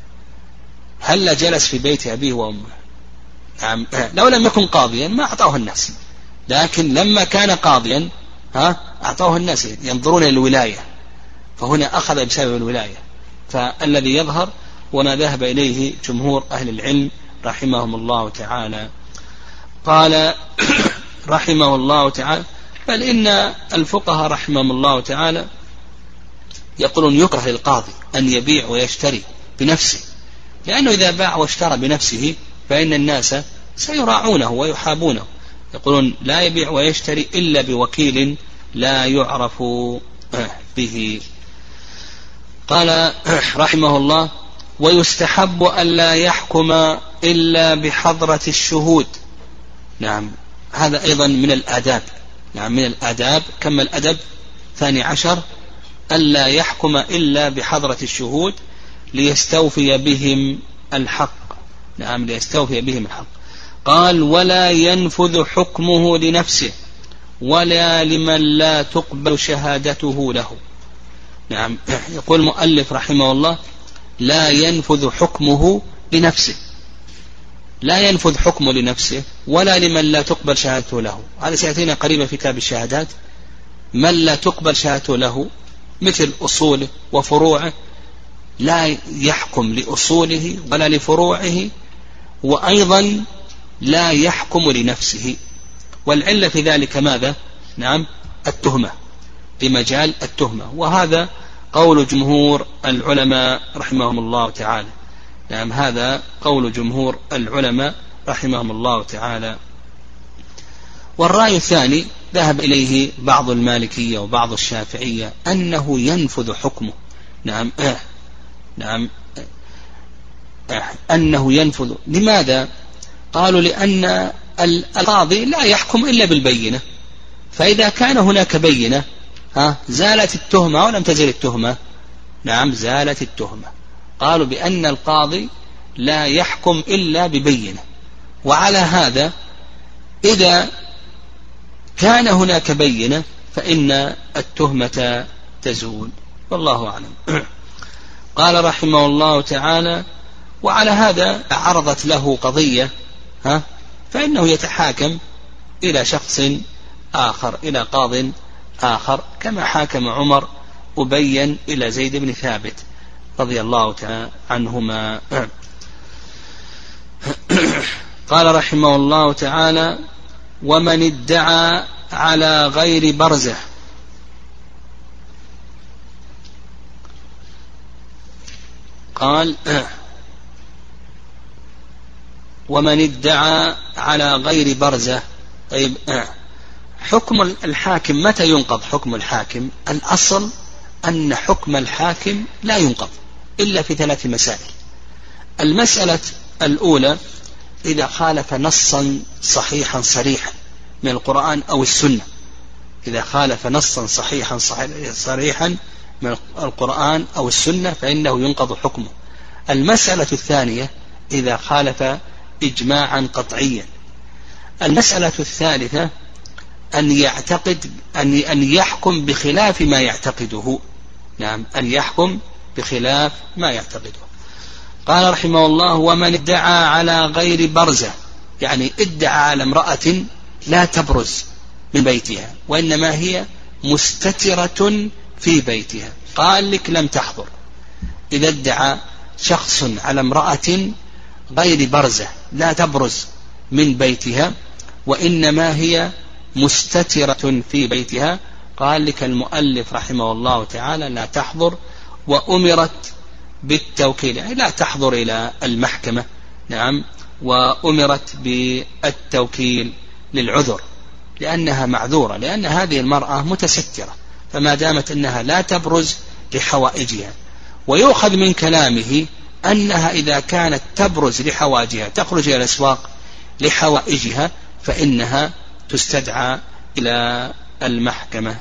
هل جلس في بيت أبيه وأمه؟ نعم، لو لم يكن قاضيا ما أعطاه الناس، لكن لما كان قاضيا ها أعطاه الناس ينظرون إلى الولاية، فهنا أخذ بسبب الولاية. فالذي يظهر وما ذهب إليه جمهور أهل العلم رحمهم الله تعالى. قال رحمه الله تعالى: بل إن الفقهاء رحمهم الله تعالى يقولون يكره للقاضي أن يبيع ويشتري بنفسه، لأنه إذا باع واشترى بنفسه فإن الناس سيراعونه ويحابونه. يقولون لا يبيع ويشتري إلا بوكيل لا يعرف به. قال رحمه الله: ويستحب ألا يحكم إلا بحضرة الشهود. نعم، هذا أيضا من الآداب. نعم، من الآداب. كما الأدب ثاني عشر ألا يحكم إلا بحضرة الشهود ليستوفي بهم الحق. نعم، ليستوفي بهم الحق. قال: ولا ينفذ حكمه لنفسه ولا لمن لا تقبل شهادته له. نعم، يقول المؤلف رحمه الله: لا ينفذ حكمه لنفسه. لا ينفذ حكمه لنفسه ولا لمن لا تقبل شهادته له. هذا سيأتينا قريبا في كتاب الشهادات. من لا تقبل شهادته له مثل أصوله وفروعه لا يحكم لأصوله ولا لفروعه، وأيضا لا يحكم لنفسه. والعلة في ذلك ماذا؟ نعم التهمة، بمجال التهمة. وهذا قول جمهور العلماء رحمهم الله تعالى. نعم هذا قول جمهور العلماء رحمهم الله تعالى. والرأي الثاني ذهب إليه بعض المالكية وبعض الشافعية أنه ينفذ حكمه. نعم آه نعم آه أنه ينفذ. لماذا؟ قالوا لأن القاضي لا يحكم إلا بالبينة، فإذا كان هناك بينة ها زالت التهمة ولم تزل التهمة. نعم زالت التهمة. قالوا بأن القاضي لا يحكم إلا ببينة. وعلى هذا إذا كان هناك بينة فإن التهمة تزول، والله أعلم. قال رحمه الله تعالى: وعلى هذا عرضت له قضية ها فإنه يتحاكم إلى شخص آخر، إلى قاض آخر، كما حاكم عمر أبين إلى زيد بن ثابت رضي الله تعالى عنهما. قال رحمه الله تعالى: ومن ادعى على غير برزة. قال: ومن ادعى على غير برزة. طيب حكم الحاكم متى ينقض حكم الحاكم؟ الأصل أن حكم الحاكم لا ينقض إلا في ثلاث مسائل. المسألة الأولى إذا خالف نصا صحيحا صريحا من القرآن أو السنة، إذا خالف نصا صحيحا صريحا من القرآن أو السنة فإنه ينقض حكمه. المسألة الثانية إذا خالف إجماعا قطعيا. المسألة الثالثة أن يعتقد أن أن يحكم بخلاف ما يعتقده. نعم أن يحكم بخلاف ما يعتقده. قال رحمه الله: ومن ادعى على غير برزة، يعني ادعى على امرأة لا تبرز من بيتها وإنما هي مستترة في بيتها. قال لك لم تحضر. إذا ادعى شخص على امرأة غير برزة لا تبرز من بيتها وإنما هي مستترة في بيتها، قال لك المؤلف رحمه الله تعالى لا تحضر، وأمرت بالتوكيل، يعني لا تحضر إلى المحكمة. نعم وأمرت بالتوكيل للعذر لأنها معذورة، لأن هذه المرأة متسترة، فما دامت أنها لا تبرز لحوائجها. ويؤخذ من كلامه أنها إذا كانت تبرز لحوائجها تخرج إلى الأسواق لحوائجها فإنها تستدعى إلى المحكمة.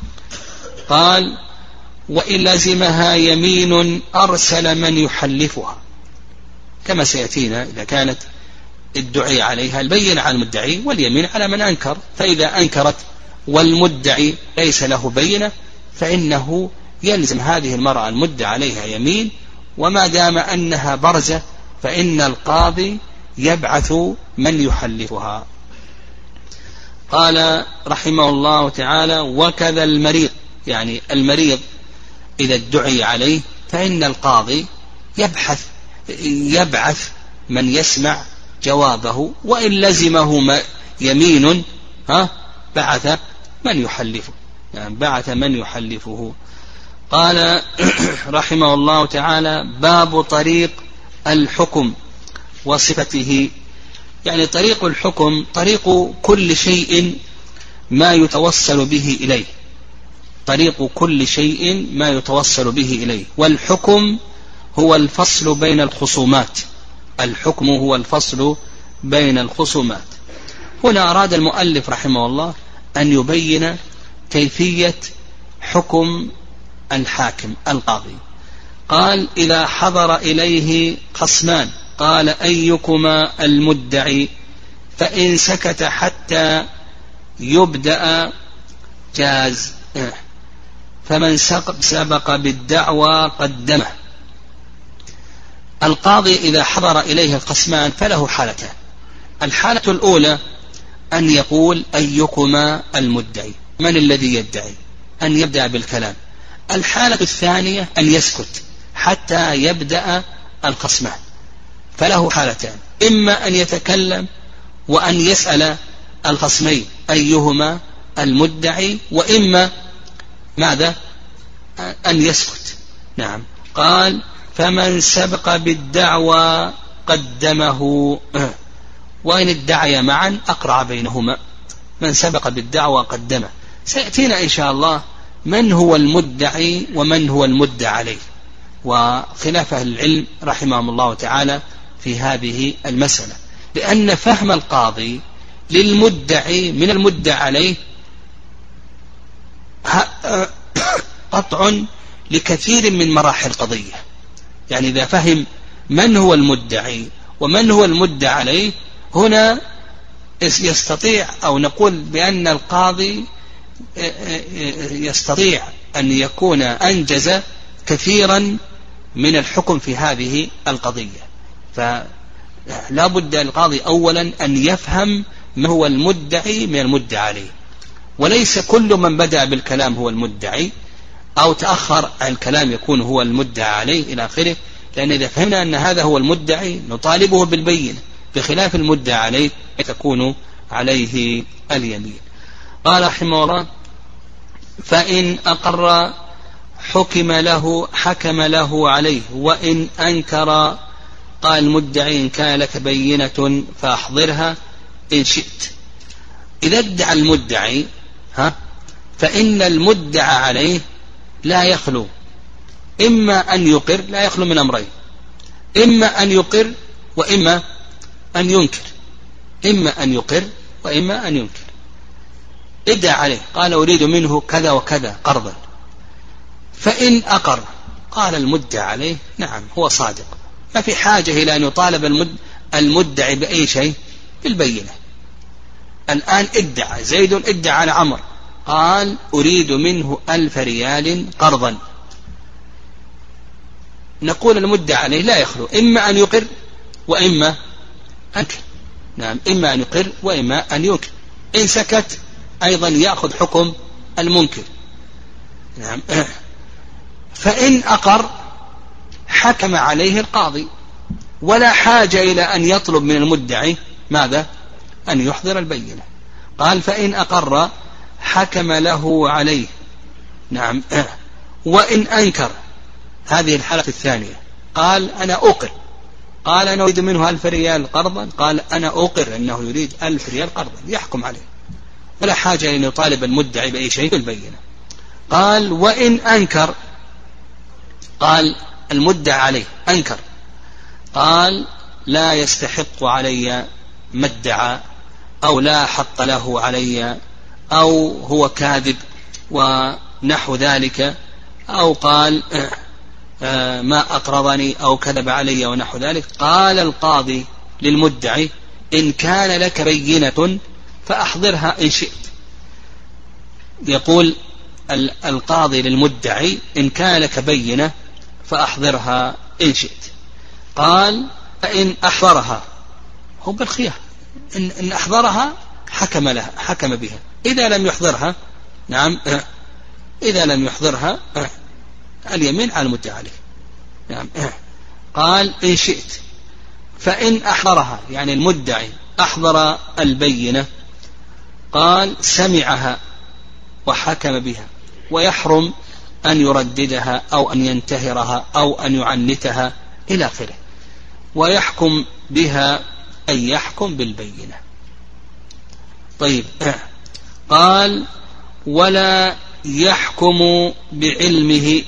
قال: وإن لزمها يمين أرسل من يحلفها، كما سيأتينا إذا كانت الدعي عليها البين على المدعي واليمين على من أنكر. فإذا أنكرت والمدعي ليس له بينة فإنه يلزم هذه المرأة المدعى عليها يمين، وما دام أنها برزة فإن القاضي يبعث من يحلفها. قال رحمه الله تعالى: وكذا المريض، يعني المريض إذا ادعي عليه فإن القاضي يبحث يبعث من يسمع جوابه، وإن لزمه يمين ها بعث من يحلفه، يعني بعث من يحلفه. قال رحمه الله تعالى: باب طريق الحكم وصفته. يعني طريق الحكم طريق كل شيء ما يتوصل به إليه، طريق كل شيء ما يتوصل به إليه. والحكم هو الفصل بين الخصومات، الحكم هو الفصل بين الخصومات. هنا أراد المؤلف رحمه الله أن يبين كيفية حكم الحاكم القاضي. قال: إذا حضر إليه خصمان قال: أيكما المدعي؟ فإن سكت حتى يبدأ جاز، فمن سبق بالدعوى قدمه. القاضي إذا حضر إليه الخصمان فله حالتان. الحالة الأولى أن يقول أيكما المدعي، من الذي يدعي، أن يبدأ بالكلام. الحالة الثانية أن يسكت حتى يبدأ الخصمان، فله حالتان، إما أن يتكلم وأن يسأل الخصمين أيهما المدعي، وإما ماذا أن يسكت. نعم. قال فمن سبق بالدعوى قدمه، وإن ادعي معا أقرع بينهما. من سبق بالدعوى قدمه. سيأتينا إن شاء الله من هو المدعي ومن هو المدعى عليه، وخلاف أهل العلم رحمهم الله تعالى في هذه المسألة، لأن فهم القاضي للمدعي من المدعى عليه قطع لكثير من مراحل القضية. يعني إذا فهم من هو المدعي ومن هو المدعى عليه، هنا يستطيع أو نقول بأن القاضي يستطيع أن يكون أنجز كثيرا من الحكم في هذه القضية. فلا بد القاضي أولا أن يفهم ما هو المدعي من المدعى عليه، وليس كل من بدأ بالكلام هو المدعي أو تأخر عن الكلام يكون هو المدعى عليه إلى آخره، لأن إذا فهمنا أن هذا هو المدعي نطالبه بالبينة، بخلاف المدعى عليه تكون عليه اليمين. قال رحمه الله فإن أقر حكم له حكم له عليه، وإن أنكر قال المدعي إن كان لك بينة فأحضرها إن شئت. إذا ادعى المدعي ها فإن المدعى عليه لا يخلو، إما أن يقر، لا يخلو من أمرين، إما أن يقر وإما أن ينكر، إما أن يقر وإما أن ينكر. ادعى عليه قال أريد منه كذا وكذا قرضا، فإن أقر قال المدعى عليه نعم هو صادق، ما في حاجة إلى أن يطالب المدعي بأي شيء بالبينة. الآن ادعى زيد ادعى على عمر قال أريد منه ألف ريال قرضا، نقول المدعى عليه لا يخلو إما أن يقر وإما أنكر. نعم، إما أن يقر وإما أن ينكر. إن سكت أيضا يأخذ حكم المنكر. نعم. فإن أقر حكم عليه القاضي، ولا حاجة إلى أن يطلب من المدعي ماذا؟ أن يحضر البينة. قال فإن أقر حكم له عليه. نعم. وإن أنكر، هذه الحالة الثانية، قال أنا أقر، قال أنا أريد منه ألف ريال قرضا، قال أنا أقر أنه يريد ألف ريال قرضا، يحكم عليه، ولا حاجة أن يطالب المدعي بأي شيء بالبينة. قال وإن أنكر، قال المدعى عليه أنكر، قال لا يستحق علي ما ادعى، أو لا حق له علي، أو هو كاذب ونحو ذلك، أو قال ما أقرضني أو كذب علي ونحو ذلك. قال القاضي للمدعي إن كان لك بينة فأحضرها إن شئت. يقول القاضي للمدعي إن كان لك بينة فأحضرها إن شئت. قال فإن أحضرها، هو بالخيار، إن, إن أحضرها حكم لها حكم بها، إذا لم يحضرها نعم إذا لم يحضرها اليمين على المدعى عليه. نعم. قال إن شئت. فإن أحضرها يعني المدعي أحضر البينة، قال سمعها وحكم بها، ويحرم أن يرددها أو أن ينتهرها أو أن يعنتها إلى آخره، ويحكم بها أن يحكم بالبينة. طيب. قال ولا يحكم بعلمه.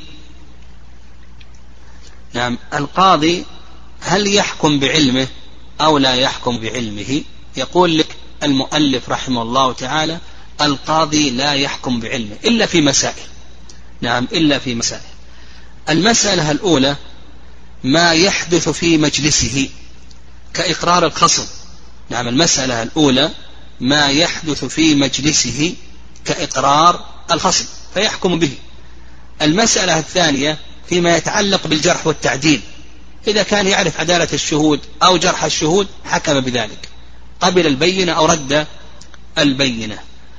نعم، القاضي هل يحكم بعلمه أو لا يحكم بعلمه؟ يقول لك المؤلف رحمه الله تعالى القاضي لا يحكم بعلمه إلا في مسائل. نعم، إلا في مسائل. المسألة الأولى ما يحدث في مجلسه كإقرار الخصم. نعم، المسألة الأولى ما يحدث في مجلسه كإقرار الخصم فيحكم به. المسألة الثانية فيما يتعلق بالجرح والتعديل، إذا كان يعرف عدالة الشهود أو جرح الشهود حكم بذلك، قبل البينة أو رد البينة.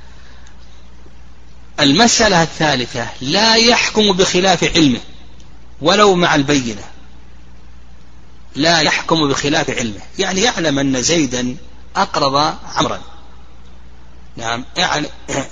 المسألة الثالثة لا يحكم بخلاف علمه ولو مع البينة، لا يحكم بخلاف علمه، يعني يعلم أن زيدا أقرض عمرا، نعم يعني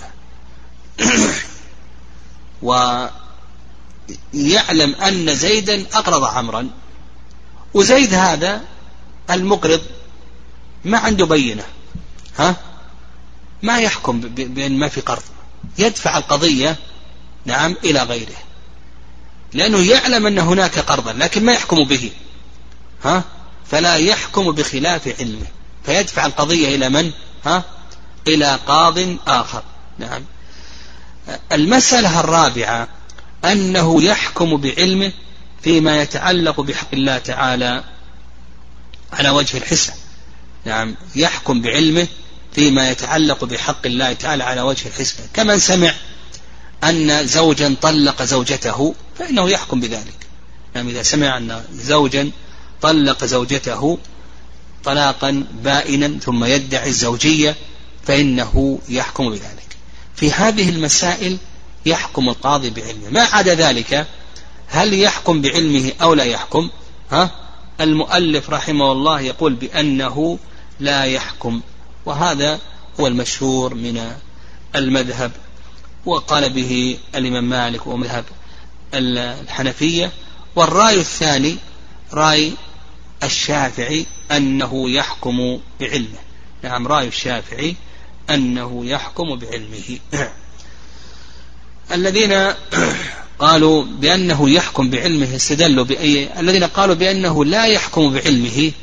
ويعلم أن زيدا أقرض عمرا، وزيد هذا المقرض ما عنده بينة، ها ما يحكم بأن ما في قرض، يدفع القضية نعم إلى غيره، لأنه يعلم أن هناك قرضا لكن ما يحكم به، ها فلا يحكم بخلاف علمه، فيدفع القضية إلى من؟ ها إلى قاض آخر. نعم. المسألة الرابعة أنه يحكم بعلمه فيما يتعلق بحق الله تعالى على وجه الحسن. نعم يحكم بعلمه فيما يتعلق بحق الله تعالى على وجه الحسن، كمن سمع أن زوجا طلق زوجته فإنه يحكم بذلك. نعم إذا سمع أن زوجا طلق زوجته طلاقا بائنا ثم يدعي الزوجية فإنه يحكم بذلك. في هذه المسائل يحكم القاضي بعلمه، ما عدا ذلك هل يحكم بعلمه أو لا يحكم؟ ها المؤلف رحمه الله يقول بأنه لا يحكم، وهذا هو المشهور من المذهب، وقال به الإمام مالك ومذهب الحنفية. والرأي الثاني رأي الشافعي أنه يحكم بعلمه. نعم رأي الشافعي أنه يحكم بعلمه. الذين قالوا بأنه يحكم بعلمه استدلوا بأي؟ الذين قالوا بأنه لا يحكم بعلمه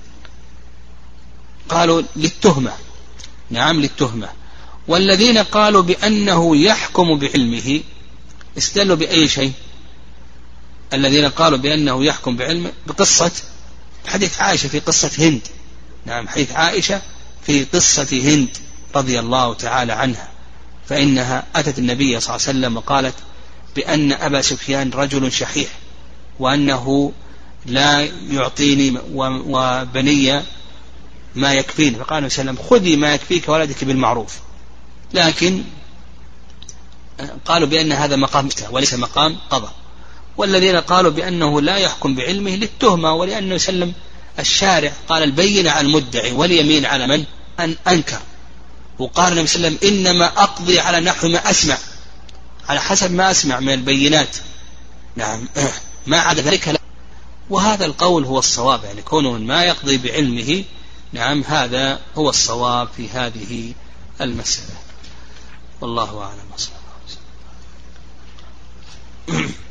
قالوا للتهمة، نعم للتهمة. والذين قالوا بأنه يحكم بعلمه استدلوا بأي شيء؟ الذين قالوا بأنه يحكم بعلمه بقصة حديث عائشة في قصة هند. نعم حديث عائشة في قصة هند رضي الله تعالى عنها، فإنها أتت النبي صلى الله عليه وسلم وقالت بأن أبا سفيان رجل شحيح وأنه لا يعطيني وبني ما يكفيني، فقال النبي صلى الله عليه وسلم خذي ما يكفيك ولدك بالمعروف. لكن قالوا بأن هذا مقام افتاء وليس مقام قضاء. والذين قالوا بأنه لا يحكم بعلمه للتهمة، ولأنه يسلم الشارع قال البينة على المدعي واليمين على من أن أنكر، وقال النبي صلى الله عليه وسلم إنما أقضي على نحو ما أسمع، على حسب ما أسمع من البينات. نعم ما عدا ذلك لا. وهذا القول هو الصواب، يعني كونه ما يقضي بعلمه نعم هذا هو الصواب في هذه المسألة، والله أعلم.